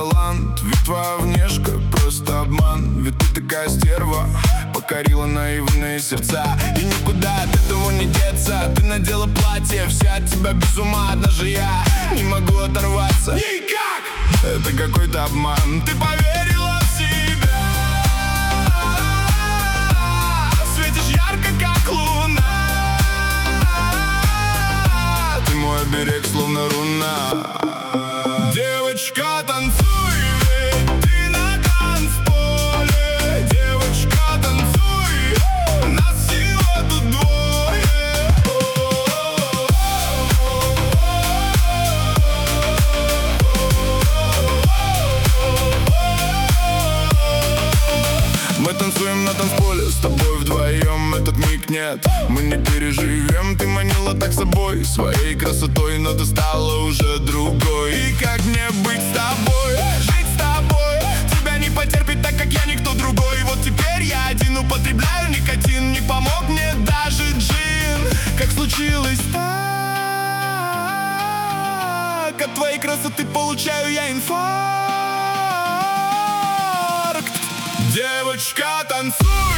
талант, ведь твоя внешка просто обман. Ведь ты такая стерва, покорила наивные сердца. И никуда от этого не деться. Ты надела платье, вся от тебя без ума. Даже я не могу оторваться. Никак! Это какой-то обман. Ты поверила в себя, светишь ярко, как луна. Ты мой оберег, словно руна. Девочка, танцуй, ведь ты на танцполе. Девочка, танцуй, нас всего тут двое. Мы танцуем на танцполе, с тобой вдвоем этот миг нет. Мы не переживем, ты манила так собой, своей красотой, но ты стала уже другой. И как мне быть с тобой, жить с тобой? Тебя не потерпит, так как я никто другой. И вот теперь я один употребляю никотин. Не помог мне даже джин. Как случилось так, от твоей красоты получаю я инфаркт. Девочка, танцуй.